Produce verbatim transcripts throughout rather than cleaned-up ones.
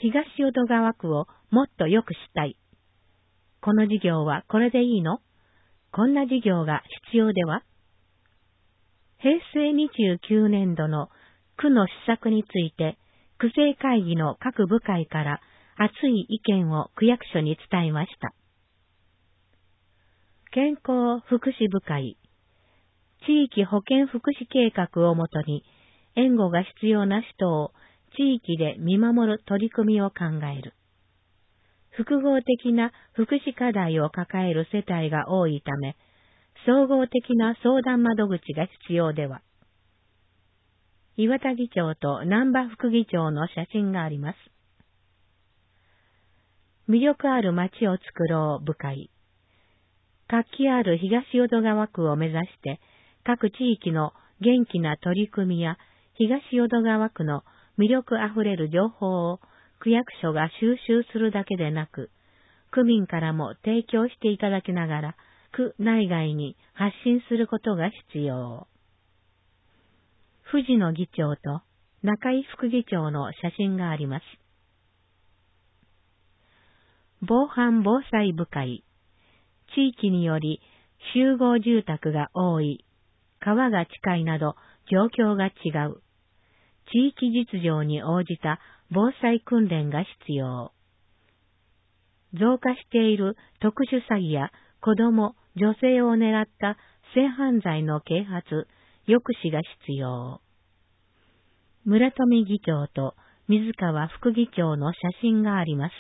東淀川区をもっと良くしたい。この事業はこれでいいの？こんな事業が必要では？平成にじゅうきゅうねんどの区の施策について、区政会議の各部会から熱い意見を区役所に伝えました。健康福祉部会、地域保健福祉計画をもとに、援護が必要な人を地域で見守る取り組みを考える。複合的な福祉課題を抱える世帯が多いため、総合的な相談窓口が必要では。岩田議長と南波副議長の写真があります。魅力ある街を作ろう部会。活気ある東淀川区を目指して、各地域の元気な取り組みや東淀川区の魅力あふれる情報を区役所が収集するだけでなく、区民からも提供していただきながら、区内外に発信することが必要。藤野議長と中井副議長の写真があります。防犯防災部会。地域により集合住宅が多い、川が近いなど状況が違う。地域実情に応じた防災訓練が必要。増加している特殊詐欺や子ども、女性を狙った性犯罪の啓発、抑止が必要。村富議長と水川副議長の写真があります。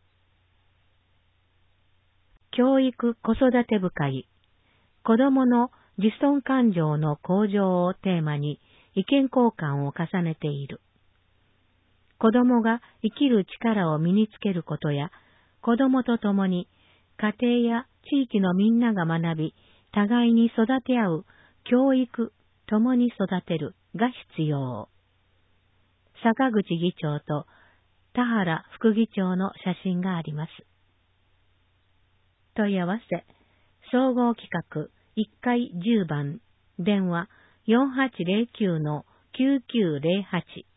教育子育て部会。子どもの自尊感情の向上をテーマに意見交換を重ねている。子どもが生きる力を身につけることや、子どもと共に家庭や地域のみんなが学び、互いに育て合う教育、共に育てるが必要。坂口議長と田原副議長の写真があります。問い合わせ、総合企画いっかいじゅうばん、電話 よんはちゼロきゅうのきゅうきゅうゼロはち。